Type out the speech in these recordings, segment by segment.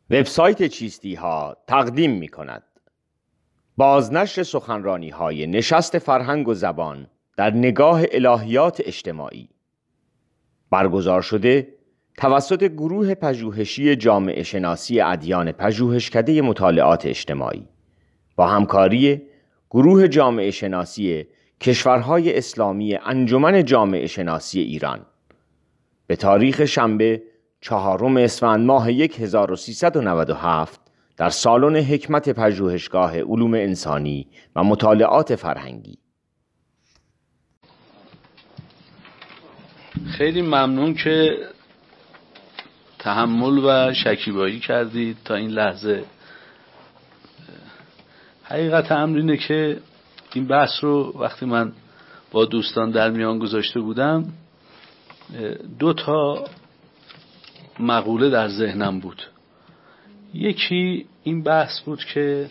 وبسایت چیستی ها تقدیم می کند بازنشر سخنرانی های نشست فرهنگ و زبان در نگاه الهیات اجتماعی، برگزار شده توسط گروه پژوهشی جامعه شناسی ادیان پژوهشکده مطالعات اجتماعی با همکاری گروه جامعه شناسی کشورهای اسلامی انجمن جامعه شناسی ایران، به تاریخ شنبه 4 اسفند ماه 1397 در سالن حکمت پژوهشگاه علوم انسانی و مطالعات فرهنگی. خیلی ممنون که تحمل و شکیبایی کردید تا این لحظه. حقیقت امر اینه که این بحث رو وقتی من با دوستان در میان گذاشته بودم، 2 مقوله در ذهنم بود. یکی این بحث بود که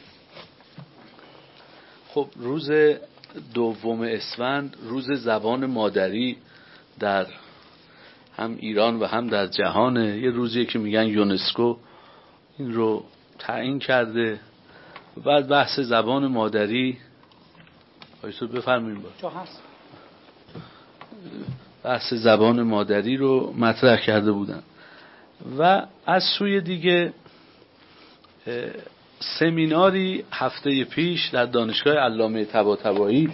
خب روز 2 اسفند روز زبان مادری در هم ایران و هم در جهانه. یه روزیه که میگن یونسکو این رو تعیین کرده. و بعد بحث زبان مادری بفرمایید بحث زبان مادری رو مطرح کرده بودن. و از سوی دیگه سمیناری هفته پیش در دانشگاه علامه طباطبایی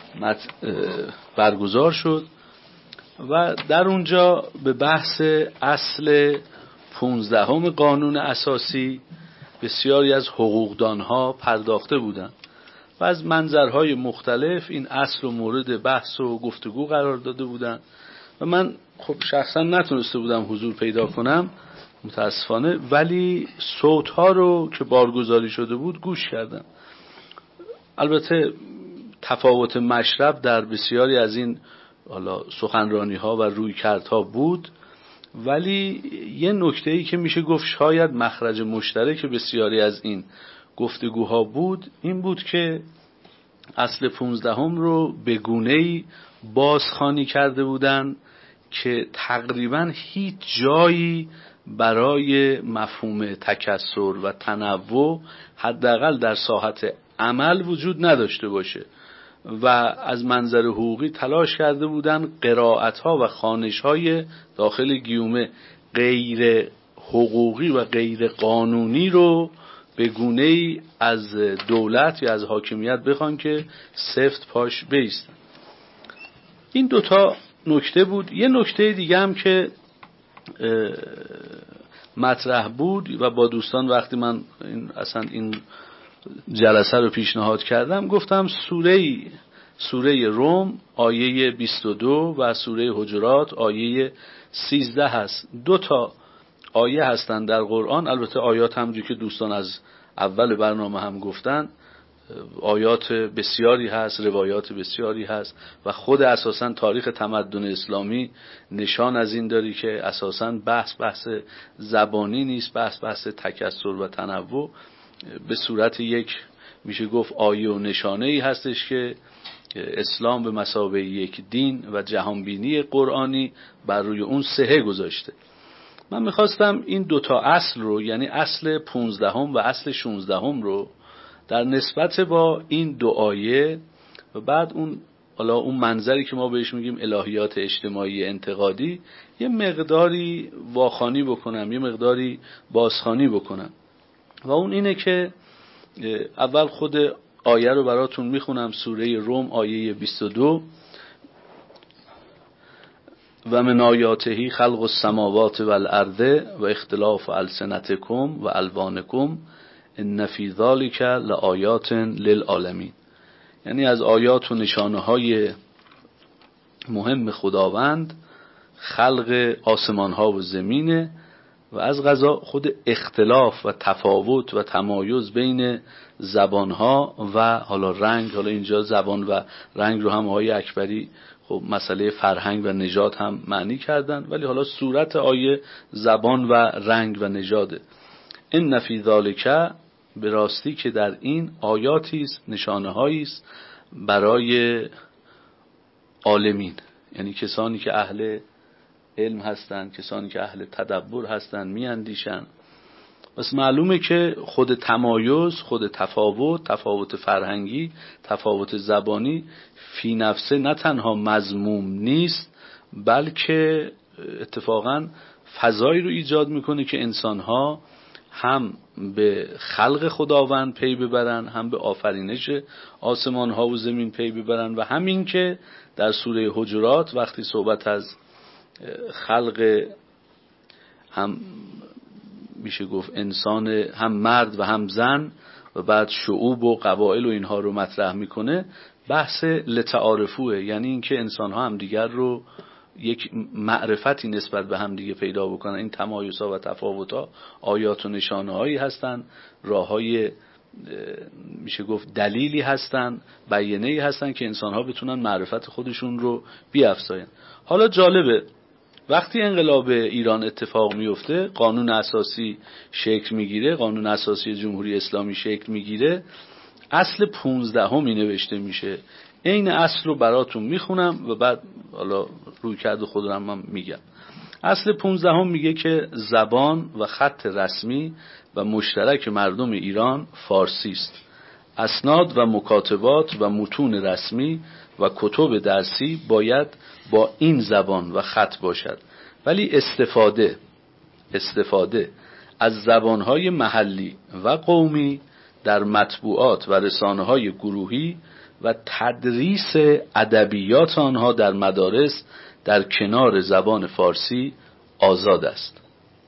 برگزار شد و در اونجا به بحث اصل 15 قانون اساسی بسیاری از حقوقدانها پرداخته بودند و از منظرهای مختلف این اصل رو مورد بحث و گفتگو قرار داده بودند و من خب شخصا نتونسته بودم حضور پیدا کنم متاسفانه، ولی صوت‌ها رو که بارگذاری شده بود گوش کردم. البته تفاوت مشرب در بسیاری از این سخنرانی‌ها و رویکردها بود، ولی یه نکته‌ای که میشه گفت شاید مخرج مشترک بسیاری از این گفتگوها بود این بود که اصل 15 رو به گونه‌ای بازخوانی کرده بودن که تقریباً هیچ جایی برای مفهوم تکثر و تنوع حداقل در ساحت عمل وجود نداشته باشه و از منظر حقوقی تلاش کرده بودن قرائت‌ها و خوانش‌های داخل گیومه غیر حقوقی و غیر قانونی رو به گونه‌ای از دولت یا از حاکمیت بخوان که سفت پاش بیستن. این 2 نکته بود. یه نکته دیگه هم که مطرح بود و با دوستان وقتی من این جلسه رو پیشنهاد کردم گفتم سوره روم آیه 22 و سوره حجرات آیه 13 هست. 2 آیه هستن در قرآن. البته آیات همونجوری که دوستان از اول برنامه هم گفتن آیات بسیاری هست، روایات بسیاری هست و خود اساساً تاریخ تمدن اسلامی نشان از این داری که اساساً بحث زبانی نیست، بحث تکثر و تنوع به صورت یک میشه گفت آیه و نشانه ای هستش که اسلام به مثابه یک دین و جهانبینی قرآنی بر روی اون صحه گذاشته. من میخواستم این 2 اصل رو، یعنی اصل 15 و اصل 16 رو در نسبت با این 2 آیه و بعد اون منظری که ما بهش میگیم الهیات اجتماعی انتقادی یه مقداری واخوانی بکنم، یه مقداری بازخوانی بکنم. و اون اینه که اول خود آیه رو براتون میخونم. سوره روم آیه 22 و من آیاته خلق السماوات والارض و اختلاف السنتکم و الوانکم ان فی ذلک لآیات للعالمین. یعنی از آیات و نشانه های مهم خداوند خلق آسمان ها و زمینه و از قضا خود اختلاف و تفاوت و تمایز بین زبان ها و حالا رنگ، حالا اینجا زبان و رنگ رو هم آقای اکبری خب مسئله فرهنگ و نژاد هم معنی کردن، ولی حالا صورت آیه زبان و رنگ و نژاده. ان فی ذلک، به راستی که در این آیاتی است، نشانه هایی است برای عالمین، یعنی کسانی که اهل علم هستند، کسانی که اهل تدبر هستند، میاندیشن پس معلومه که خود تمایز، خود تفاوت فرهنگی، تفاوت زبانی فی نفسه نه تنها مذموم نیست، بلکه اتفاقاً فضایی رو ایجاد میکنه که انسانها هم به خلق خداوند پی ببرن، هم به آفرینش آسمان ها و زمین پی ببرن، و همین که در سوره حجرات وقتی صحبت از خلق هم میشه گفت انسان، هم مرد و هم زن و بعد شعوب و قبایل و اینها رو مطرح میکنه، بحث لتعارفوه، یعنی اینکه انسان ها هم دیگر رو یک معرفتی نسبت به هم دیگه پیدا بکنن. این تمایزها و تفاوت‌ها آیات و نشانه‌هایی هستن، راه‌های میشه گفت دلیلی هستن، بیانه‌ای هستن که انسان‌ها بتونن معرفت خودشون رو بیافزاین. حالا جالبه وقتی انقلاب ایران اتفاق میفته، قانون اساسی شکل میگیره، قانون اساسی جمهوری اسلامی شکل میگیره، اصل 15 نوشته میشه. این اصل رو براتون میخونم و بعد حالا روی کرد خودم من میگم. اصل 15 میگه که زبان و خط رسمی و مشترک مردم ایران فارسی است. اسناد و مکاتبات و متون رسمی و کتب درسی باید با این زبان و خط باشد، ولی استفاده از زبانهای محلی و قومی در مطبوعات و رسانه‌های گروهی و تدریس ادبیات آنها در مدارس در کنار زبان فارسی آزاد است.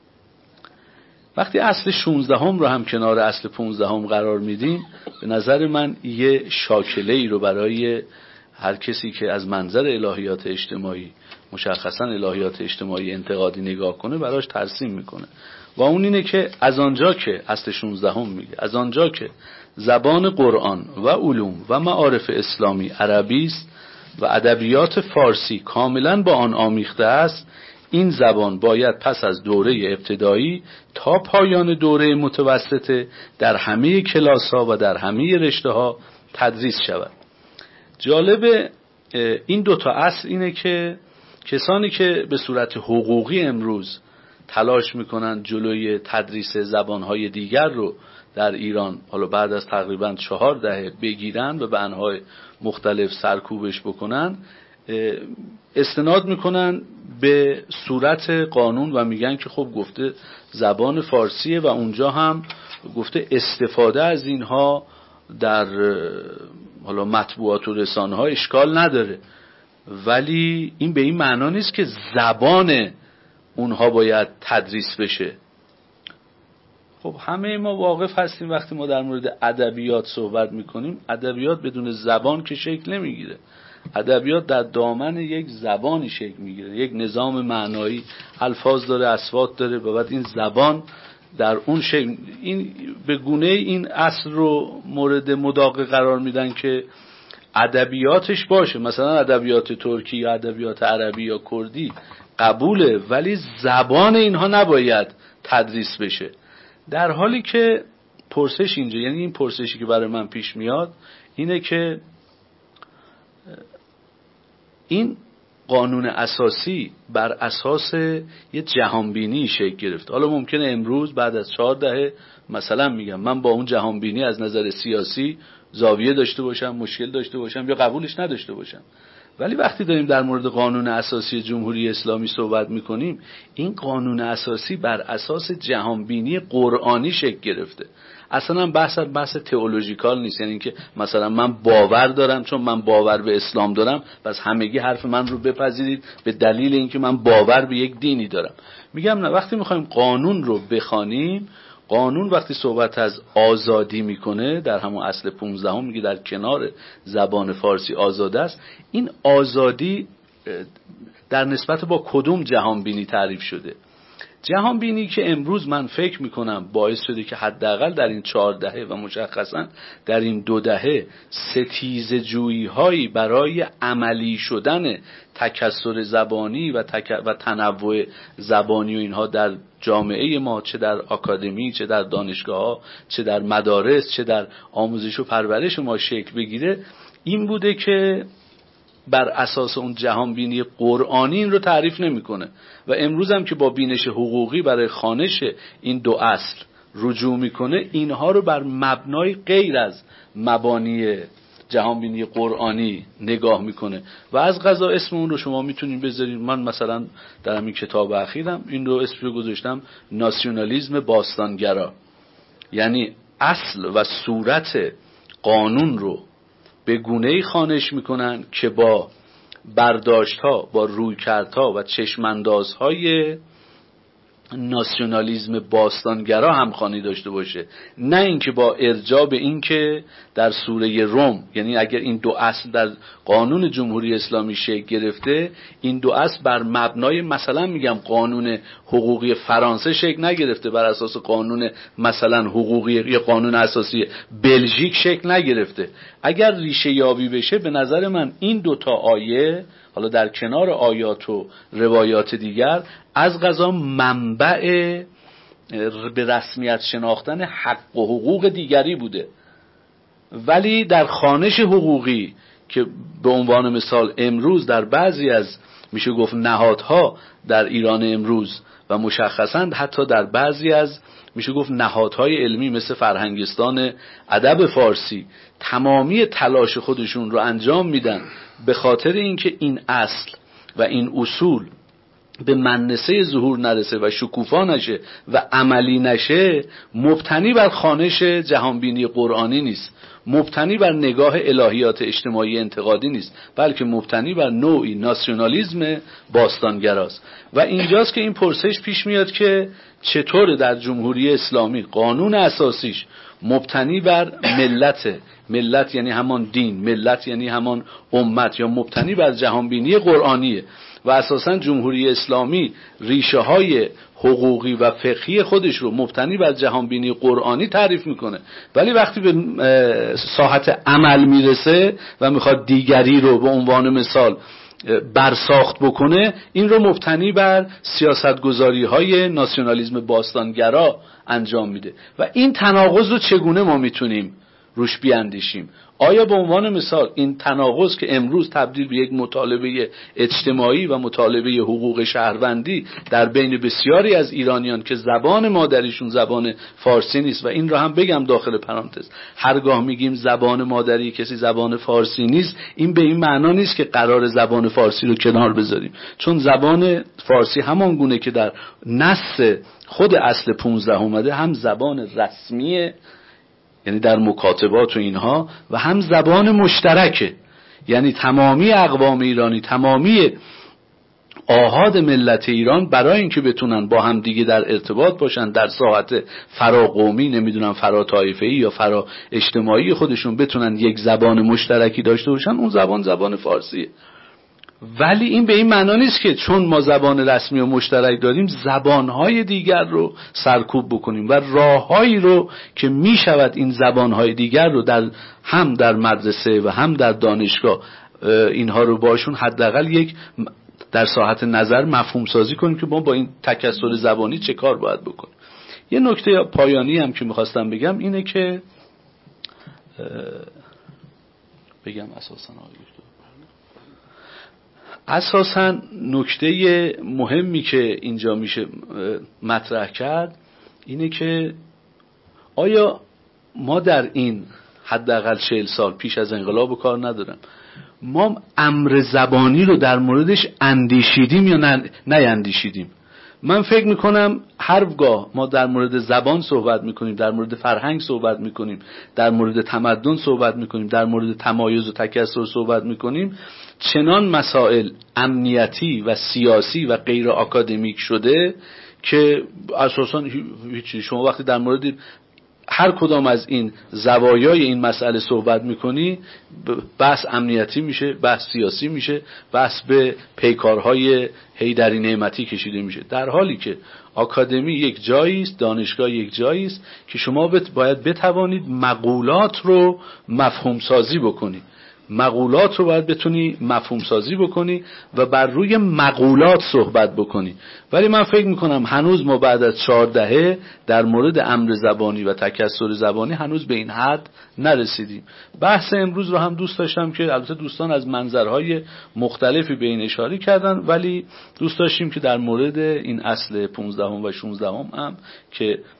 وقتی اصل 16 رو هم کنار اصل 15 قرار میدیم، به نظر من یه شاکله‌ای رو برای هر کسی که از منظر الهیات اجتماعی، مشخصا الهیات اجتماعی انتقادی نگاه کنه، براش ترسیم میکنه، و اون اینه که از آنجا که اصل 16 میگه از آنجا که زبان قرآن و علوم و معارف اسلامی عربی است و ادبیات فارسی کاملا با آن آمیخته است، این زبان باید پس از دوره ابتدایی تا پایان دوره متوسطه در همه کلاس‌ها و در همه رشته‌ها تدریس شود. جالب این دوتا اصل اینه که کسانی که به صورت حقوقی امروز تلاش میکنن جلوی تدریس زبانهای دیگر رو در ایران حالا بعد از تقریبا 4 دهه بگیرن و به انواع مختلف سرکوبش بکنن، استناد میکنن به صورت قانون و میگن که خب گفته زبان فارسیه و اونجا هم گفته استفاده از اینها در حالا مطبوعات و رسانه ها اشکال نداره، ولی این به این معنا نیست که زبان اونها باید تدریس بشه. خب همه ما واقف هستیم وقتی ما در مورد ادبیات صحبت میکنیم، ادبیات بدون زبان که شکل نمیگیره. ادبیات در دامن یک زبانی شکل میگیره، یک نظام معنایی، الفاظ داره، اصوات داره، و بعد این زبان در اون شکل، این به گونه این اصل رو مورد مداقه قرار میدن که ادبیاتش باشه، مثلا ادبیات ترکی یا ادبیات عربی یا کردی قبوله، ولی زبان اینها نباید تدریس بشه. در حالی که پرسش اینجا، یعنی این پرسشی که برای من پیش میاد اینه که این قانون اساسی بر اساس یه جهانبینی شکل گرفت. حالا ممکنه امروز بعد از 4 دهه مثلا میگم من با اون جهانبینی از نظر سیاسی زاویه داشته باشم، مشکل داشته باشم یا قبولش نداشته باشم، ولی وقتی داریم در مورد قانون اساسی جمهوری اسلامی صحبت میکنیم، این قانون اساسی بر اساس جهانبینی قرآنی شکل گرفته. اصلا بحث تئولوژیکال نیست، یعنی اینکه مثلا من باور دارم چون من باور به اسلام دارم پس همگی حرف من رو بپذیرید به دلیل اینکه من باور به یک دینی دارم. میگم نه، وقتی میخوایم قانون رو بخوانیم، قانون وقتی صحبت از آزادی میکنه در همون اصل 15 میگه در کنار زبان فارسی آزاده است، این آزادی در نسبت با کدوم جهانبینی تعریف شده؟ جهانبینی که امروز من فکر میکنم باعث شده که حداقل در این 4 دهه و مشخصا در این 2 دهه ستیزه جویی هایی برای عملی شدن تکثر زبانی و تنوع زبانی و اینها در جامعه ما، چه در آکادمی، چه در دانشگاه ها، چه در مدارس، چه در آموزش و پرورش ما شکل بگیره، این بوده که بر اساس اون جهانبینی قرآنی این رو تعریف نمیکنه. و امروز هم که با بینش حقوقی برای خوانش این 2 اصل رجوع میکنه اینها رو بر مبنای غیر از مبانی جهانبینی قرآنی نگاه میکنه و از قضا اسم اون رو شما میتونید بذارید. من مثلا در همین کتاب اخیرم این رو اسم رو گذاشتم ناسیونالیسم باستانگرا، یعنی اصل و صورت قانون رو به گونه‌ای خوانش میکنن که با برداشت‌ها، با رویکردها و چشم‌اندازهای ناسیونالیسم باستانگرا همخوانی داشته باشه، نه اینکه با ارجاع به اینکه در سوره روم، یعنی اگر این دو اصل در قانون جمهوری اسلامی شکل گرفته، این دو اصل بر مبنای مثلا میگم قانون حقوقی فرانسه شکل نگرفته، بر اساس قانون مثلا حقوقی یا قانون اساسی بلژیک شکل نگرفته. اگر ریشه یابی بشه به نظر من این دوتا آیه، حالا در کنار آیات و روایات دیگر، از قضا منبع به رسمیت شناختن حق و حقوق دیگری بوده، ولی در خوانش حقوقی که به عنوان مثال امروز در بعضی از میشه گفت نهادها در ایران امروز و مشخصاً حتی در بعضی از میشه گفت نهادهای علمی مثل فرهنگستان ادب فارسی تمامی تلاش خودشون رو انجام میدن به خاطر اینکه این اصل و این اصول به منصه ظهور نرسه و شکوفا نشه و عملی نشه، مبتنی بر خوانش جهانبینی قرآنی نیست، مبتنی بر نگاه الهیات اجتماعی انتقادی نیست، بلکه مبتنی بر نوعی ناسیونالیسم باستانگراست. و اینجاست که این پرسش پیش میاد که چطور در جمهوری اسلامی قانون اساسیش مبتنی بر ملت یعنی همان دین، ملت یعنی همان امت، یا مبتنی بر جهانبینی قرآنیه و اساساً جمهوری اسلامی ریشه های حقوقی و فقهی خودش رو مبتنی بر جهانبینی قرآنی تعریف میکنه، ولی وقتی به ساحت عمل میرسه و میخواد دیگری رو به عنوان مثال برساخت بکنه، این رو مبتنی بر سیاستگذاری های ناسیونالیسم باستانگرا انجام میده. و این تناقض رو چگونه ما میتونیم روش بیاندیشیم؟ آیا به عنوان مثال این تناقض که امروز تبدیل به یک مطالبه اجتماعی و مطالبه حقوق شهروندی در بین بسیاری از ایرانیان که زبان مادریشون زبان فارسی نیست، و این رو هم بگم داخل پرانتز، هرگاه میگیم زبان مادری کسی زبان فارسی نیست، این به این معنا نیست که قرار زبان فارسی رو کنار بذاریم، چون زبان فارسی همان گونه که در نص خود اصل 15 اومده، هم زبان رسمیه یعنی در مکاتبات و اینها، و هم زبان مشترکه، یعنی تمامی اقوام ایرانی، تمامی آحاد ملت ایران برای اینکه بتونن با هم دیگه در ارتباط باشن، در ساحت فراقومی، نمیدونم فرا طایفه‌ای یا فرا اجتماعی خودشون بتونن یک زبان مشترکی داشته باشن، اون زبان فارسیه. ولی این به این معنا نیست که چون ما زبان رسمی و مشترک داریم زبانهای دیگر رو سرکوب بکنیم و راههایی رو که می شود این زبانهای دیگر رو هم در مدرسه و هم در دانشگاه اینها رو باشون حداقل یک در ساحت نظر مفهوم سازی کنیم که ما با این تکثر زبانی چه کار باید بکنیم. یه نکته پایانی هم که میخواستم بگم اینه که اساساً نکته مهمی که اینجا میشه مطرح کرد اینه که آیا ما در این حداقل 40 سال پیش از انقلاب و کار ندارم، ما امر زبانی رو در موردش اندیشیدیم یا نیندیشیدیم؟ من فکر میکنم هرگاه ما در مورد زبان صحبت میکنیم، در مورد فرهنگ صحبت میکنیم، در مورد تمدن صحبت میکنیم، در مورد تمایز و تکثر صحبت میکنیم، چنان مسائل امنیتی و سیاسی و غیر آکادمیک شده که اساساً هیچی. شما وقتی در مورد هر کدام از این زوایای این مسئله صحبت میکنی، بحث امنیتی میشه، بحث سیاسی میشه، بحث به پیکارهای حیدری نعمتی کشیده میشه، در حالی که آکادمی یک جایی است، دانشگاه یک جایی است که شما باید بتوانید مقولات رو مفهوم سازی بکنید. مقولات رو باید بتونی مفهوم سازی بکنی و بر روی مقولات صحبت بکنی. ولی من فکر میکنم هنوز ما بعد از 4 دهه در مورد امر زبانی و تکثر زبانی هنوز به این حد نرسیدیم. بحث امروز رو هم دوست داشتم که البته دوستان از منظرهای مختلفی به این اشاره کردن، ولی دوست داشتیم که در مورد این اصل 15 و 16 هم که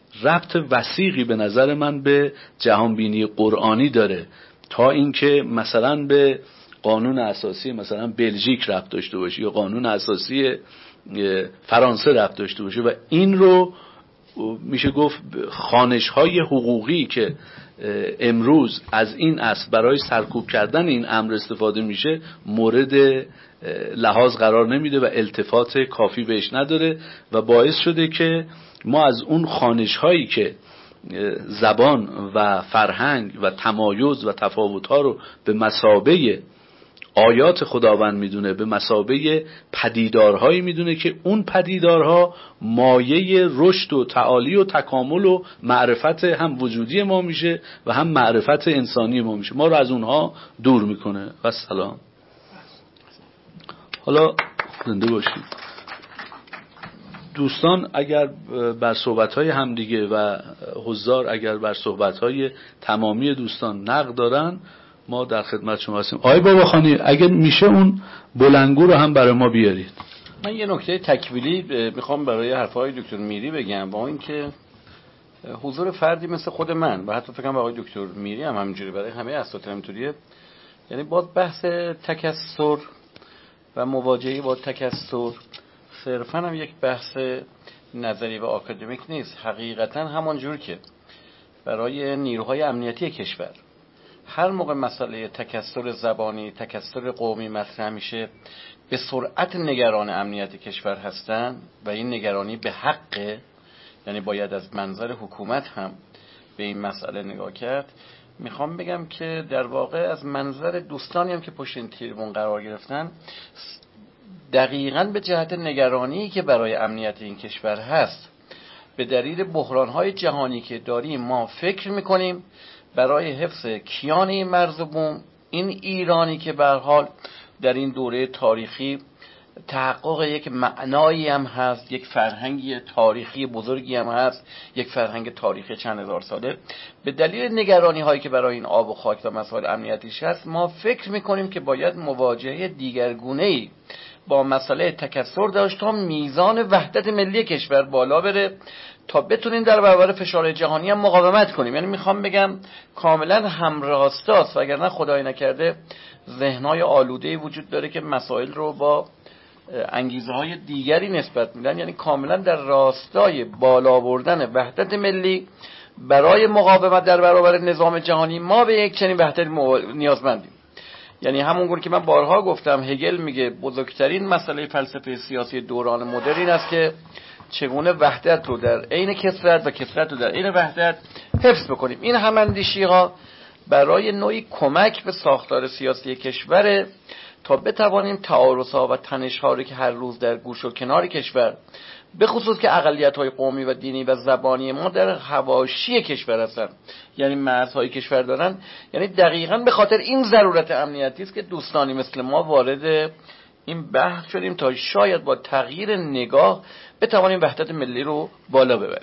ربط وثیقی به نظر من به جهانبینی قرآنی داره تا اینکه مثلا به قانون اساسی مثلا بلژیک ربط داشته باشه یا قانون اساسی فرانسه ربط داشته باشه. و این رو میشه گفت خوانش‌های حقوقی که امروز از این اصل برای سرکوب کردن این امر استفاده میشه مورد لحاظ قرار نمیده و التفات کافی بهش نداره و باعث شده که ما از اون خوانش‌هایی که زبان و فرهنگ و تمایز و تفاوت‌ها رو به مثابه آیات خداوند میدونه، به مثابه پدیدارهایی میدونه که اون پدیدارها مایه رشد و تعالی و تکامل و معرفت هم وجودی ما میشه و هم معرفت انسانی ما میشه، ما رو از اونها دور میکنه. و سلام. حالا زنده باشید دوستان. اگر بر صحبت‌های همدیگه و حضار اگر بر صحبت‌های تمامی دوستان نقد دارن ما در خدمت شما هستیم. آقای باباخانی اگر میشه اون بلنگو رو هم برای ما بیارید. من یه نکته تکمیلی میخوام برای حرفای دکتر میری بگم، با اینکه حضور فردی مثل خود من و حتی فکر کنم آقای دکتر میری هم همینجوری برای همه اساتید همینطوریه، یعنی باز بحث تکثر و مواجهه با تکثر صرفا هم یک بحث نظری و آکادمیک نیست. حقیقتا همانجور که برای نیروهای امنیتی کشور هر موقع مسئله تکثر زبانی، تکثر قومی مطرح میشه به سرعت نگران امنیت کشور هستن و این نگرانی به حقه، یعنی باید از منظر حکومت هم به این مسئله نگاه کرد. میخوام بگم که در واقع از منظر دوستانی هم که پشت این تریبون قرار گرفتن دقیقاً به جهت نگرانی که برای امنیت این کشور هست به دلیل بحران‌های جهانی که داریم ما فکر میکنیم برای حفظ کیان این مرز و بوم، این ایرانی که به هر حال در این دوره تاریخی تحقق یک معنایی هم هست، یک فرهنگی تاریخی بزرگی هم هست، یک فرهنگ تاریخی چند هزار ساله، به دلیل نگرانی هایی که برای این آب و خاک و مسائل امنیتیش هست ما فکر میکنیم که باید مواجهه دیگرگونه‌ای با مسئله تکثر داشت تا میزان وحدت ملی کشور بالا بره تا بتونیم در برابر فشار جهانی هم مقاومت کنیم. یعنی میخوام بگم کاملا همراستاست، وگرنه خدای نکرده ذهن‌های آلوده‌ای وجود داره که مسائل رو با انگیزه های دیگری نسبت میدن. یعنی کاملا در راستای بالا بردن وحدت ملی برای مقاومت در برابر نظام جهانی ما به یک چنین وحدت نیازمندیم. یعنی همونگونه که من بارها گفتم هگل میگه بزرگترین مسئله فلسفه سیاسی دوران مدرن است که چگونه وحدت رو در عین کثرت و کثرت رو در عین وحدت حفظ بکنیم. این هماندیشی ها برای نوعی کمک به ساختار سیاسی کشور تا بتوانیم تعارض‌ها و تنش‌ها رو که هر روز در گوش و کنار کشور به خصوص که اقلیت‌های قومی و دینی و زبانی ما در حواشی کشور هستن، یعنی مرزهای کشور دارن، یعنی دقیقاً به خاطر این ضرورت امنیتی است که دوستانی مثل ما وارد این بحث شدیم تا شاید با تغییر نگاه بتوانیم وحدت ملی رو بالا ببریم.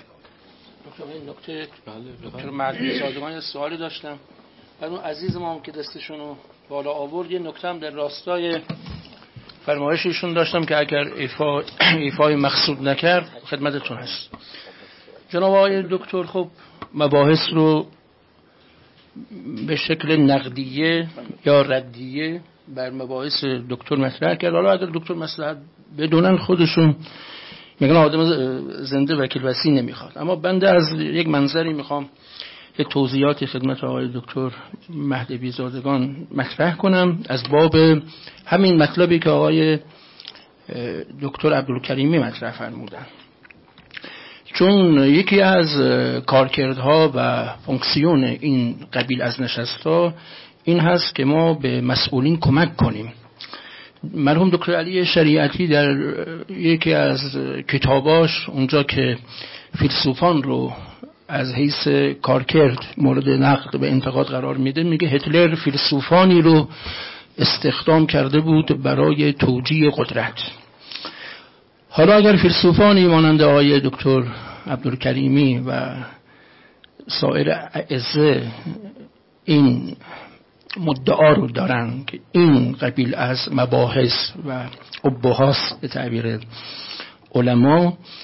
دکتر مردی سازمان یه سوالی داشتم برای اون عزیز ما هم که دستشون رو بالا آورد. یه نکته هم در راستای فرمایش ایشون داشتم که اگر ایفای مقصود نکرد خدمتتون هست. جناب آقای دکتر خب مباحث رو به شکل نقدیه یا ردیه بر مباحث دکتر مطرح کرد. حالا اگر دکتر مصلحت بدونن خودشون میگن آدم زنده وکیل وصی نمیخواد، اما بنده از یک منظری میخوام یه توضیحاتی خدمت آقای دکتر مهدوی زادگان مطرح کنم از باب همین مطلبی که آقای دکتر عبدالکریمی مطرح فرمودن. چون یکی از کارکردها و فونکسیون این قبیل از نشست‌ها این هست که ما به مسئولین کمک کنیم. مرحوم دکتر علی شریعتی در یکی از کتاباش اونجا که فیلسوفان رو از حیث کارکرد مورد نقد و انتقاد قرار میده میگه هتلر فیلسوفانی رو استخدام کرده بود برای توجیه قدرت. حالا اگر فیلسوفانی مانند آقای دکتر عبدالکریمی و سایر اعزه این مدعا رو دارن که این قبیل از مباحث و ابهاس به تعبیر علما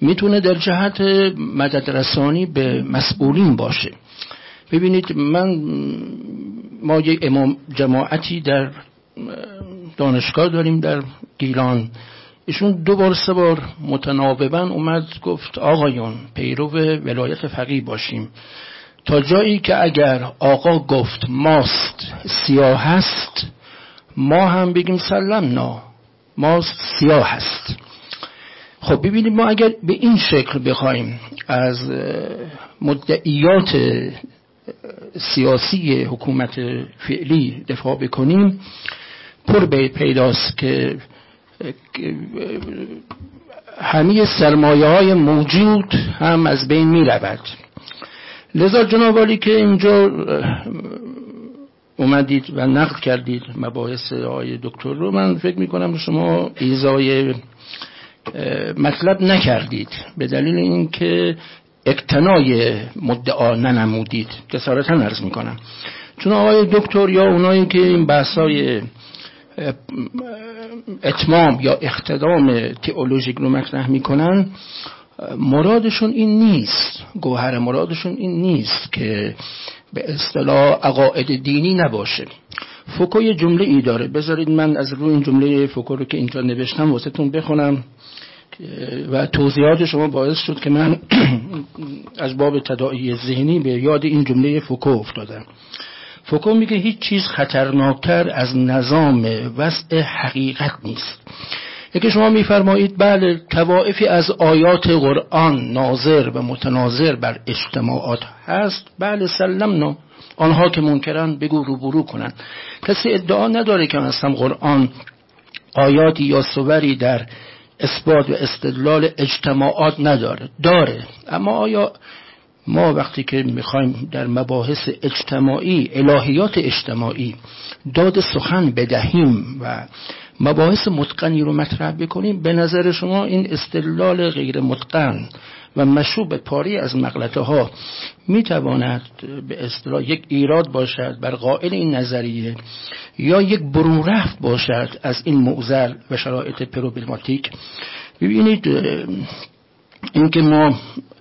میتونه در جهت مدد رسانی به مسئولین باشه. ببینید ما یک امام جماعتی در دانشگاه داریم در گیلان، ایشون 2 3 بار متناوباً اومد گفت آقایون پیرو ولایت فقیه باشیم، تا جایی که اگر آقا گفت ماست سیاه هست ما هم بگیم سلمنا ماست سیاه هست. خب ببینید ما اگر به این شکل بخوایم از مدعیات سیاسی حکومت فعلی دفاع بکنیم پر پیداست که همه سرمایه‌های موجود هم از بین می رود. لذا جناب عالی که اینجا اومدید و نقل کردید مباحث آقای دکتر رو، من فکر می کنم شما ایذای مطلب نکردید به دلیل اینکه اقتنای مدعا ننمودید. جسارتا عرض می کنم چون آقای دکتر یا اونایی که این بحثای اتمام یا اقتدام تئولوژیک رو مطرح میکنن مرادشون این نیست، گوهر مرادشون این نیست که به اصطلاح عقاید دینی نباشه. فوکو یه جمله ای داره، بذارید من از روی این جمله فوکو رو که اینجا نوشتم واسهتون بخونم و توضیحات شما باعث شد که من از باب تداعی ذهنی به یاد این جمله فوکو افتادم. فوکو میگه هیچ چیز خطرناکتر از نظام وضع حقیقت نیست. یکی شما میفرمایید بله طوائفی از آیات قرآن ناظر و متناظر بر اجتماعات هست، بله سلمنا، آنها که منکرن بگو روبرو کنن. کسی ادعا نداره که مثلا قرآن آیاتی یا صوری در اثبات و استدلال اجتماعات نداره، داره. اما آیا ما وقتی که میخوایم در مباحث اجتماعی الهیات اجتماعی داد سخن بدهیم و مباحث متقنی رو مطرح بکنیم، به نظر شما این استدلال غیر متقن و مشوب پاری از مغلطه ها میتواند به اصطلاح یک ایراد باشد بر قائل این نظریه یا یک برون رفت باشد از این معضل و شرایط پروبلماتیک؟ ببینید اینکه ما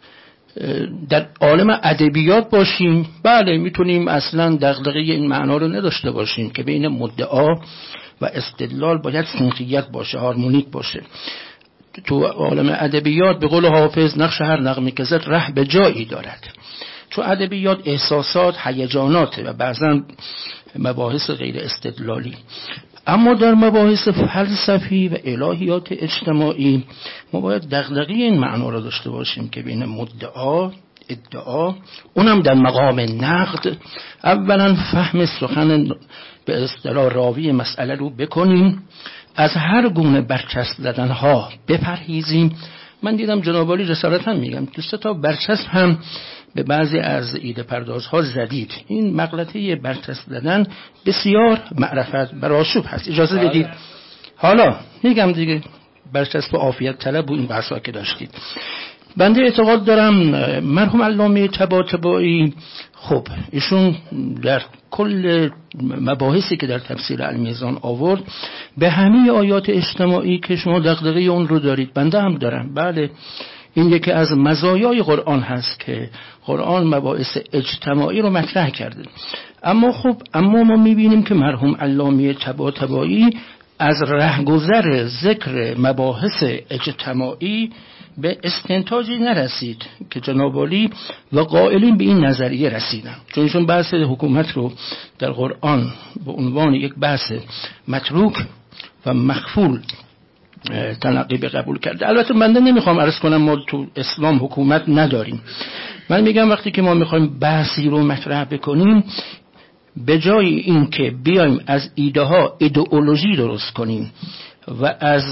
در عالم ادبیات باشیم، بله میتونیم اصلا دغدغه این معنا رو نداشته باشیم که بین مدعا و استدلال باید سنخیت باشه، هارمونیک باشه. تو عالم ادبیات به قول حافظ نقش هر نغمه که زد ره به جایی دارد. تو ادبیات احساسات، هیجانات و بعضا مباحث غیر استدلالی. اما در مباحث فلسفی و الهیات اجتماعی ما باید دغدغه این معنا را داشته باشیم که بین مدعا، ادعا، اونم در مقام نقد، اولا فهم سخن به اصطلاح راوی مسئله رو بکنیم، از هر گونه برچسب زدنها بپرهیزیم. من دیدم جناب عالی جسارتا میگم 2 تا برچسب هم به بعضی از ایده پردازها زدید. این مغلطه برچسب زدن بسیار معرفت برآشوب هست، اجازه بدید. حالا میگم دیگه برچسب عافیت طلب و این بحثا که داشتید. بنده اعتقاد دارم مرحوم علامه طباطبایی خب ایشون در کل مباحثی که در تفسیر المیزان آورد به همه آیات اجتماعی که شما دغدغه اون رو دارید، بنده هم دارم. بله این یکی از مزایای قرآن هست که قرآن مباحث اجتماعی رو مطرح کرده. اما ما میبینیم که مرحوم علامه طباطبایی از رهگذر ذکر مباحث اجتماعی به استنتاجی نرسید که جناب عالی و قائلین به این نظریه رسیدن، چون بحث حکومت رو در قرآن به عنوان یک بحث متروک و مخفول تلقی به قبول کرده. البته من نمیخوام عرض کنم ما تو اسلام حکومت نداریم. من میگم وقتی که ما میخوایم بحثی رو مطرح بکنیم، به جای این که بیایم از ایده ها ایدئولوژی درست کنیم و از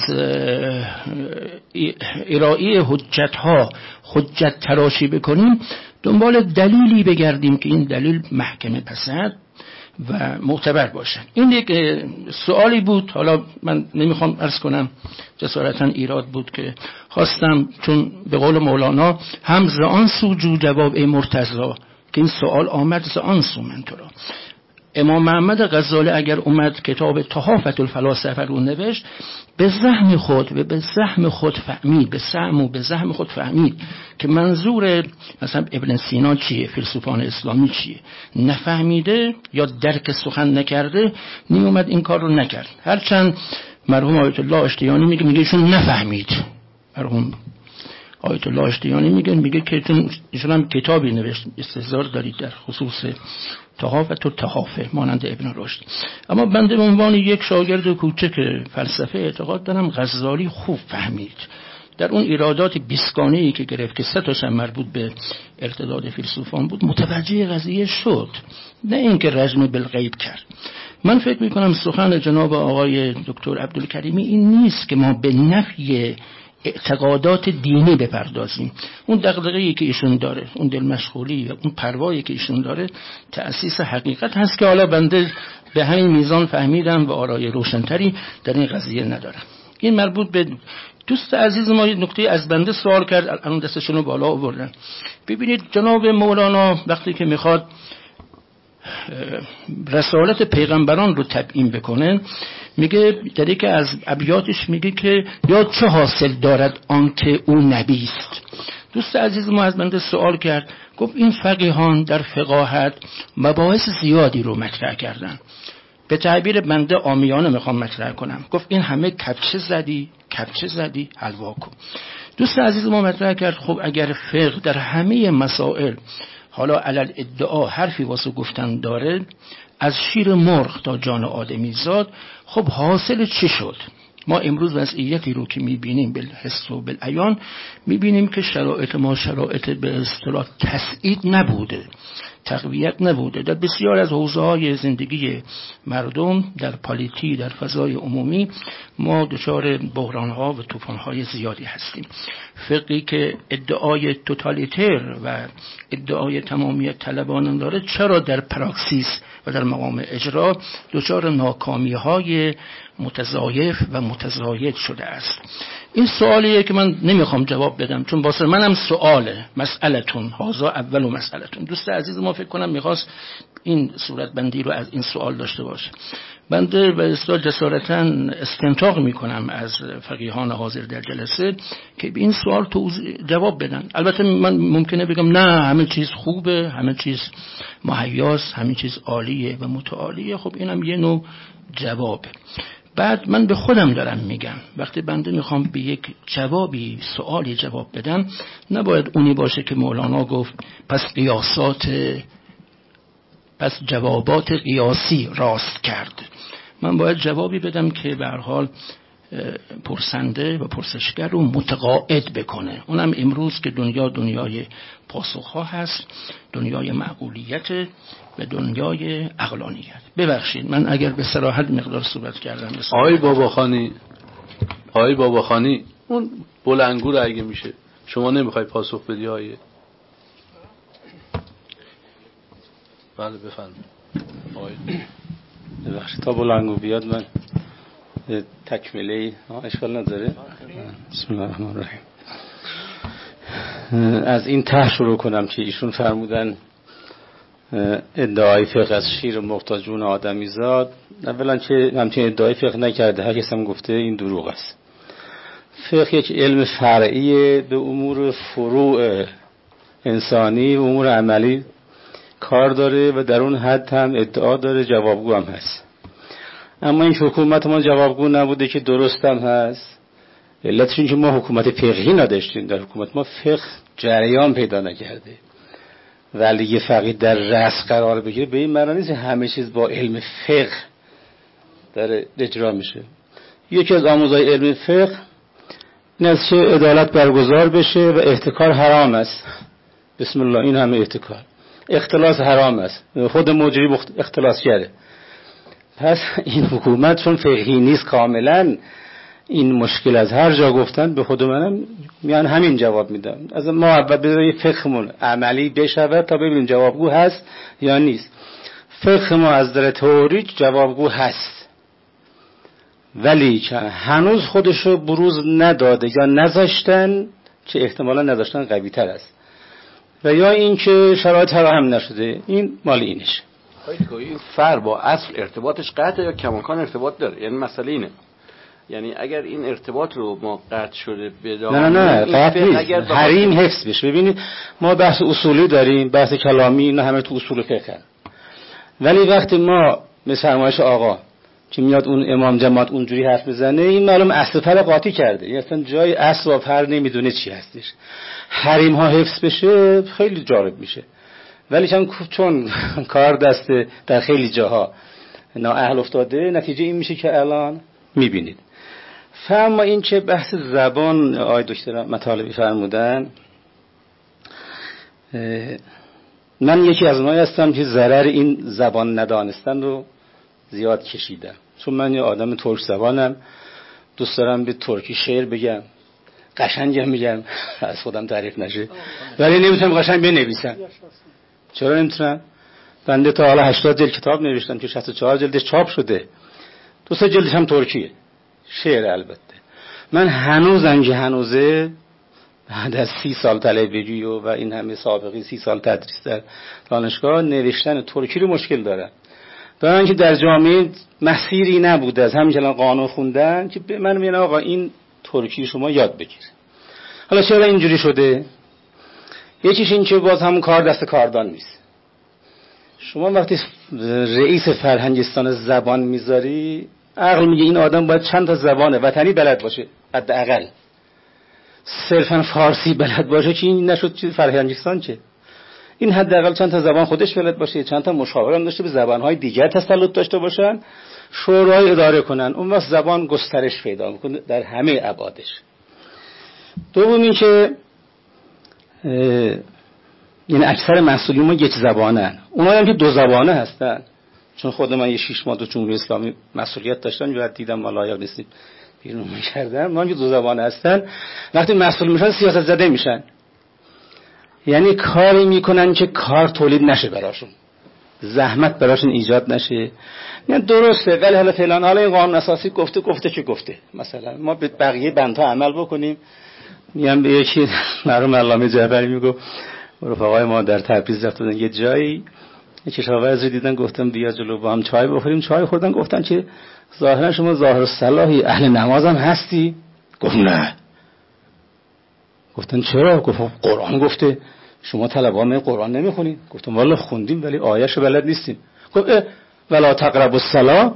ارائه حجت ها حجت تراشی بکنیم، دنبال دلیلی بگردیم که این دلیل محکمه پسند و معتبر باشن. این یک سوالی بود، حالا من نمیخوام عرض کنم جسارتا ایراد بود که خواستم، چون به قول مولانا هم ز آن سو جو جواب ای مرتضی، که این سوال آمد ز آن سو من تو را. امام محمد غزالی اگر اومد کتاب تحافت الفلاسفه رو نوشت، به زعم خود و به زعم خود فهمید، به سهم و به زعم خود فهمید که منظور مثلا ابن سینا چیه، فیلسوفان اسلامی چیه. نفهمیده یا درک سخن نکرده، نیومد این کار رو نکرد. هرچند مرحوم آیت الله اشتیانی میگه ایشون نفهمید. مرحوم آیت الله اشتیانی میگه که ایشون هم کتابی نوشت، استحضار دارید در خصوص تحافت و تحافه مانند ابن رشد. اما بنده به عنوان یک شاگرد کوچک فلسفه اعتقاد دارم غزالی خوب فهمید. در اون ایرادات بیسگانه‌ای که گرفت که 3 تاش مربوط به ارتداد فیلسوفان بود، متوجه قضیه شد، نه اینکه رجم بالغیب کرد. من فکر میکنم سخن جناب آقای دکتر عبدالکریمی این نیست که ما به نفی اعتقادات دینی بپردازیم. اون دغدغه‌ای که ایشون داره، اون دل مشغولی و اون پروایی که ایشون داره تأسیس حقیقت هست که حالا بنده به همین میزان فهمیدم و آرای روشنتری در این قضیه ندارم. این مربوط به دوست عزیز ما نکته از بنده سوال کرد، الان دستشون رو بالا آوردن. ببینید جناب مولانا وقتی که میخواد رسالت پیغمبران رو تبیین بکنه، میگه در یکی از ابیاتش میگه که یا چه حاصل دارد آنکه او نبی است. دوست عزیز ما از بنده سوال کرد، گفت این فقیهان در فقاهت مباحث زیادی رو مطرح کردن، به تعبیر بنده عامیانه میخوام مطرح کنم، گفت این همه کفچه زدی حلوا کن. دوست عزیز ما مطرح کرد خب اگر فقه در همه مسائل حالا علل ادعا حرفی واسه گفتن داره، از شیر مرغ تا جان آدمی زاد، خب حاصل چی شد؟ ما امروز وضعیتی رو که میبینیم بالحس و بالعیان، میبینیم که شرایط ما شرایط به اصطلاح تسعید نبوده، تقویت نبوده. در بسیار از حوزه‌های زندگی مردم، در پالیتی، در فضای عمومی، ما دچار بحران‌ها و طوفان‌های زیادی هستیم. فقهی که ادعای توتالیتر و ادعای تمامیت طلبانه داره، چرا در پراکسیس و در مقام اجرا دچار ناکامی‌های متضاعف و متزاید شده است؟ این سوالیه که من نمیخوام جواب بدم، چون واسه منم سواله. مسئلتون هازا اول و مسئلتون. دوست عزیز ما فکر کنم میخواست این صورت بندی رو از این سوال داشته باشه. بنده به اصطلاح جسارتاً استنتاق میکنم از فقیهان حاضر در جلسه که به این سوال جواب بدن. البته من ممکنه بگم نه همه چیز خوبه، همه چیز مهیاست، همه چیز عالیه و متعالیه. خب اینم یه نوع جوابه. بعد من به خودم دارم میگم وقتی بنده میخوام به یک جوابی سوالی جواب بدم، نباید اونی باشه که مولانا گفت پس جوابات قیاسی راست کرد. من باید جوابی بدم که به هر حال پرسنده و پرسشگر رو متقاعد بکنه. اونم امروز که دنیای پاسخها هست، دنیای معقولیت و دنیای عقلانیت. ببخشید من اگر به صراحت مقدار صحبت کردم. آقای باباخانی اون بلنگو رو اگه میشه شما نمیخوای پاسخ بدی آیه؟ بله بفرمایید. ببخشید تا بلنگو بیاد من تکمله اشکال نداره. بسم الله الرحمن الرحیم. از این ته شروع کنم که ایشون فرمودن ادعای فقه از شیر مرغ تا جون آدمی زاد. اولا که همچین ادعای فقه نکرده، هر کس هم گفته این دروغ است. فقه یک علم فرعی به امور فروع انسانی و امور عملی کار داره و در اون حد هم ادعا داره، جوابگو هم هست. اما این حکومت ما جوابگو نبوده که درست هم هست. علتش این که ما حکومت فقهی نداشتیم، در حکومت ما فقه جریان پیدا نکرده. ولی یه فقیه در رأس قرار بگیره به این معنی نیست همه چیز با علم فقه در اجرا میشه. یکی از آموزهای علم فقه این است که عدالت برگزار بشه و احتکار حرام است. بسم الله، این همه احتکار. اختلاس حرام است، خود مجری اختلاس کرده. پس این حکومت چون فقهی نیست کاملا، این مشکل از هر جا گفتن به خود منم میان همین جواب میدم. از ما اول بذاریم فقهمون عملی بشود تا ببینیم جوابگو هست یا نیست. فقه ما از در تئوریک جوابگو هست، ولی که هنوز خودشو بروز نداده یا نذاشتن، که احتمالا نذاشتن قوی تر است، و یا این که شرایط فراهم نشده. این مال اینش. این فر با اصل ارتباطش قطعه یا کماکان ارتباط داره؟ یعنی مسئله اینه، یعنی اگر این ارتباط رو ما قطع شده بدانیم نه قطع نیست، حریم حفظ بشه. ببینید ما بحث اصولی داریم، بحث کلامی، اینا همه تو اصول فقه، ولی وقتی ما مثل فرمایش آقا که میاد اون امام جماعت اونجوری حرف بزنه، این معلوم اصل پر قاطی کرده، یعنی اصلا جای اصل و پر نمیدونه چی هستش. حریم ها حفظ بشه خیلی جالب میشه، ولی چون کار دسته در خیلی جاها نااهل افتاده، نتیجه این میشه که الان میبینید. فهم این که بحث زبان آقای دکتر مطالبی فرمودن، من یکی از اونایی هستم که ضرر این زبان ندانستن رو زیاد کشیدم، چون من یه آدم ترک زبانم، دوست دارم به ترکی شعر بگم، قشنگم میگم، از خودم تعریف نشه، ولی نمیتونم قشنگ بنویسم. چرا نمیتونم؟ بنده تا حالا 80 جلد کتاب نوشتم که 64 جلدش چاپ شده، 2-3 جلدش هم ترکیه، شعر البته. من هنوزه بعد از 30 سال طلبگی و این همه سابقه 30 سال تدریس در دانشگاه، نوشتن ترکی رو مشکل دارم. برای اینکه در جامعه مسیری نبوده از همین الان قانون خوندن که به من میگن آقا این ترکی شما یاد بگیر. حالا چرا اینجوری شده؟ یکیش این که باز همون کار دست کاردان نیست. شما وقتی رئیس فرهنگستان زبان میذاری، عقل میگه این آدم باید چند تا زبان وطنی بلد باشه حداقل. صرفا فارسی بلد باشه که این نشد چیز فرهنگستان چه؟ این حداقل چند تا زبان خودش بلد باشه، چند تا مشاور هم داشته به زبان‌های دیگر تسلط داشته باشن، شورای اداره کنن، اون وقت زبان گسترش پیدا میکنه در همه ابعادش. دوم این که یعنی اکثر مسئولین ما یک زبانن، اونایی هم که دو زبانه هستن، چون خود من یه 6 ماه تو جمهوری اسلامی مسئولیت داشتم و دیدم ما لایق نیستیم بیرون می‌کردم، ما که دو زبانه هستن وقتی مسئول میشن سیاست زده میشن، یعنی کاری میکنن که کار تولید نشه براشون، زحمت براشون ایجاد نشه. یعنی درسته، ولی حالا فعلا حالا این قانون اساسی گفته مثلا ما به بقیه بندها عمل بکنیم. میگم به یکی مرحوم علامه جعفری میگه رفقای ما در تبریز رفتن یه جایی، یه کشاورزی دیدن، گفتم بیا جلو با هم چای بخوریم، چای خوردن، گفتن که ظاهرا شما ظاهر الصلاحی، اهل نماز هم هستی؟ گفت نه. گفتن چرا؟ گفت قرآن گفته شما طلبان قرآن نمیخونید. گفتم والله خوندیم ولی آیه‌شو بلد نیستیم. گفت ولا تقربوا الصلاة،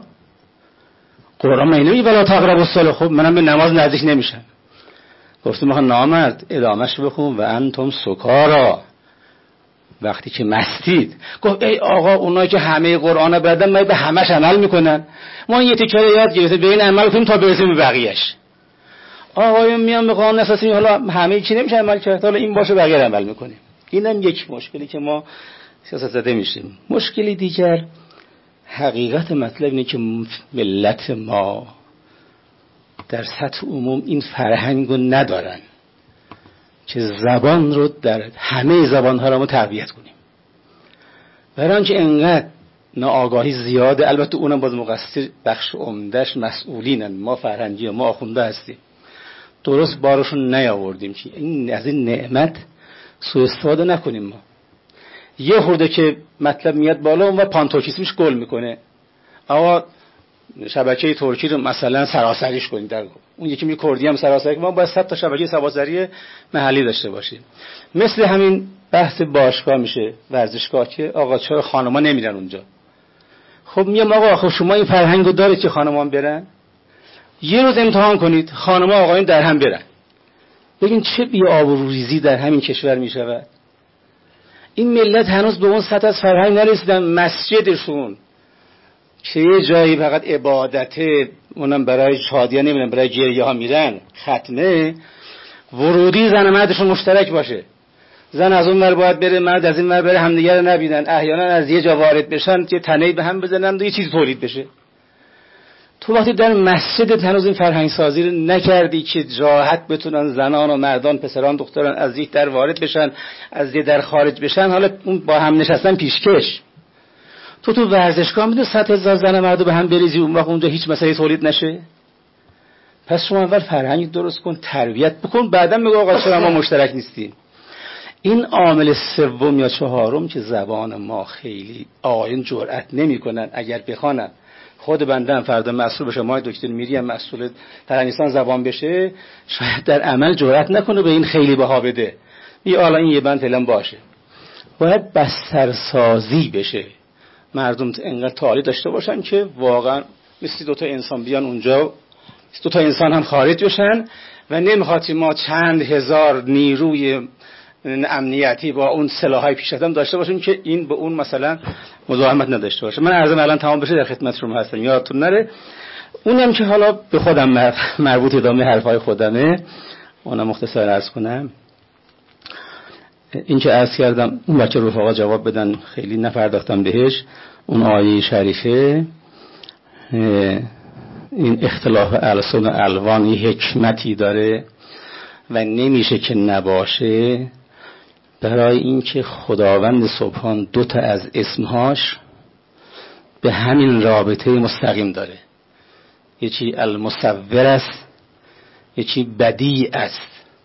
قرآن میگه ولا تقربوا الصلاة، خب منم به نماز نزدیک نمیشم. گفتم آخه نامرد ادامهش بخون و انتم سکارا، وقتی که مستید. گفت ای آقا اونایی که همه قرآن بلدن ما به همش عمل میکنن، ما یه تیکه یاد گرفتیم به این عمل کنیم تا برسیم به بقیه‌اش. آقایون میان به قانون اساسی، حالا همه چی نمیشه عمل کرد، حالا این باشه بقیه عمل میکنیم. اینم یک مشکلی که ما سیاست زده میشیم. مشکلی دیگر، حقیقت مطلب اینه که ملت ما در سطح عموم این فرهنگو ندارن که زبان رو در همه زبان‌ها رو ما تربیت کنیم. برای آنکه انقدر ناآگاهی زیاده، البته اونم باز مقصر بخش عمده‌اش مسئولینن، ما فرهنگی ما آخونده هستیم، درست بارشون نیاوردیم که این از این نعمت سوء استفاده نکنیم. ما یه خورده که مطلب میاد بالا اون و پانتوکیسمش گل میکنه، آقا شبکه ترکی رو مثلا سراسریش کنید، در اون یکی می کردی هم سراسری، ما باید 100 تا شبکه سراسری محلی داشته باشیم. مثل همین بحث باشگاه میشه، ورزشگاه، که آقا چرا خانم‌ها نمیرن اونجا؟ خب میگم آقا خب شما این فرهنگو دارید که خانم‌ها برن؟ یه روز امتحان کنید خانم‌ها آقایون در هم برن، ببین چه بی‌آبروریزی در همین کشور میشود. این ملت هنوز به اون سطح از فرهنگ نرسیدن. مسجدشون که یه جایی فقط عبادته، اونم برای شادی‌ها نمیرن، برای گریه ها میرن، ختمه، ورودی زن و مردشون مشترک باشه، زن از اون ور باید بره، مرد از این ور بره، همدیگه رو نبینن، احیانا از یه جا وارد بشن یه تنه‌ای به هم بزنن و یه چیز تولید بشه. تو وقتی در مسجدت هنوز این فرهنگ سازی رو نکردی که راحت بتونن زنان و مردان، پسران دختران از یک در وارد بشن، از یه در خارج بشن، حالا اون با هم نشستن پیشکش. تو ورزشگاه میدونی 100,000 زن و مرد به هم بریزی، اون وقت اونجا هیچ مسئله تولید نشه؟ پس شما اول فرهنگ درست کن، تربیت بکن، بعدا میگه آقا چرا ما مشترک نیستیم. این عامل سوم یا چهارم که زبان ما خیلی آقایون جرأت نمی‌کنن اگر بخوانن، خود بنده هم فردا مسئول بشه، ما دکتر میری هم مسئول فرهنگستان زبان بشه، شاید در عمل جرأت نکنه به این خیلی بها بده. حالا این یه بند فعلا باشه. باید بسترسازی بشه، مردم انقدر تعالی داشته باشن که واقعا مثل دوتا انسان بیان اونجا، دوتا انسان هم خارج بشن و نمیخواد ما چند هزار نیروی امنیتی با اون سلاحای پیش‌قدم داشته باشیم که این به اون مثلا مزاحمت نداشته باشه. من عرضم الان تمام بشه در خدمت شما هستم، یادتون نره. اونم که حالا به خودم مربوط ادامه حرفای خودمه، اونم مختصر عرض کنم. این که عرض کردم اون بچه رفقا جواب بدن، خیلی نپرداختم بهش. اون آیه شریفه این اختلاف السن و الوان یه حکمتی داره و نمیشه که نباشه، برای اینکه خداوند سبحان دوتا از اسمهاش به همین رابطه مستقیم داره. یکی المصور است، یکی بدیع است.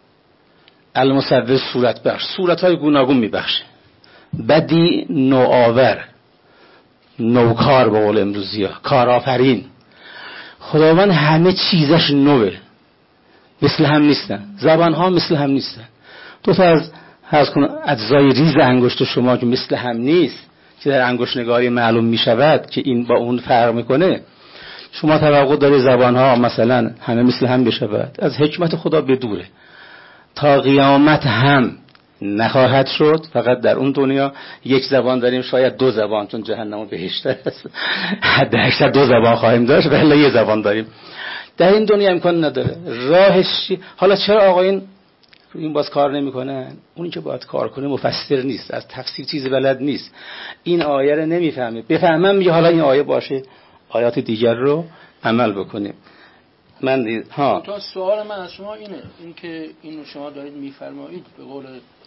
المصور صورت بخش، صورتهای گوناگون میبخشه. بدیع نوآور، نوکار به قول امروزی ها، کارآفرین. خداوند همه چیزش نوه، مثل هم نیستن. زبان ها مثل هم نیستن. دو تا از اجزای ریز انگشت شما که مثل هم نیست، که در انگشت نگاری معلوم می شود که این با اون فرق میکنه، شما توقع داری زبان ها مثلا همه مثل هم بشود؟ از حکمت خدا بدوره. تا قیامت هم نخواهد شد. فقط در اون دنیا یک زبان داریم، شاید دو زبان، چون جهنم و بهشت است حد اکثر دو زبان خواهیم داشت، ولی یه زبان داریم. در این دنیا امکان نداره. راهش حالا چرا آقایون این باز کار نمیکنن؟ اونی که باید کار کنه مفسر نیست، از تفسیر چیزی بلد نیست، این آیه رو نمیفهمه. بفهمم میگه حالا این آیه باشه، آیات دیگر رو عمل بکنیم. من تا سوال من از شما اینه، این که اینو شما دارید میفرمایید به قول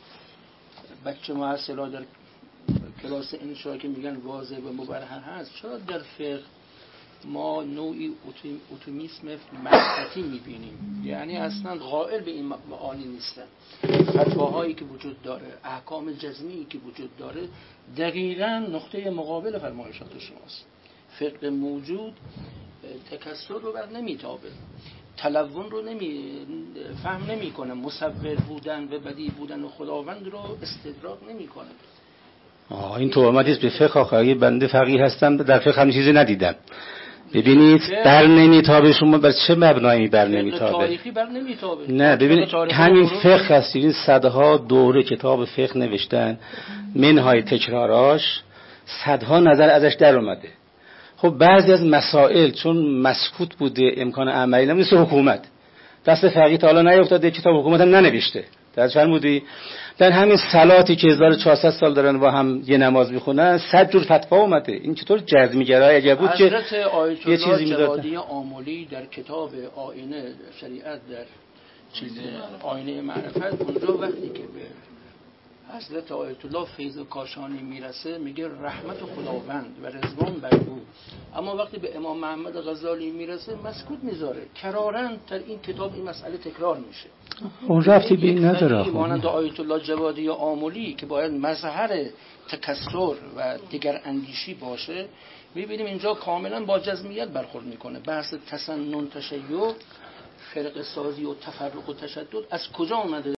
بچه معسلا در کلاس انشا که میگن واضح و مبرهن هست، چرا در فقه ما نوعی اتومیسم معرفتی میبینیم؟ یعنی اصلا قائل به این معانی نیستن. فتواهایی که وجود داره، احکام جزمی که وجود داره، دقیقاً نقطه مقابل فرمایشات شماست. فقه موجود تکسر رو بر نمیتابه، تلون رو فهم نمیکنه، مصور بودن و بدیع بودن و خداوند رو استدراک نمیکنه. این توامتی به فقه آخری بنده فقیه هستم، در فقه هم چیزی ندیدم. ببینید بر نمیتابه. شما بر چه مبنایی بر نمیتابه؟ تاریخی بر نمیتابه. نه ببینید همین فقه هست، این صدها دوره کتاب فقه نوشتن، منهای تکراراش صدها نظر ازش در اومده. خب بعضی از مسائل چون مسکوت بوده، امکان عملی نمیشه، حکومت دست فقیه تا حالا نیافتاده، کتاب حکومت هم ننوشته. در فرمودی در همین صلاتی که 1400 سال دارن با هم یه نماز میخونن 100 جور فتوا اومده. این چطور جزمی‌گرایی عجب بود که یه چیزی جوادی آملی در کتاب آینه شریعت، در چیز آینه معرفت، اونجا وقتی که به حضرت آیت الله فیض کاشانی میرسه میگه رحمت خداوند و رضوان بر او، اما وقتی به امام محمد غزالی میرسه مسکوت میذاره. کراراً در این کتاب این مسئله تکرار میشه. اون رفتی به این نداره. مانند آیت الله جوادی آملی که باید مظهر تکسر و دیگر اندیشی باشه، میبینیم اینجا کاملا با جزمیت برخورد میکنه. بحث تسنن، تشیع، فرق سازی و تفرق و تشدد از کجا اومده؟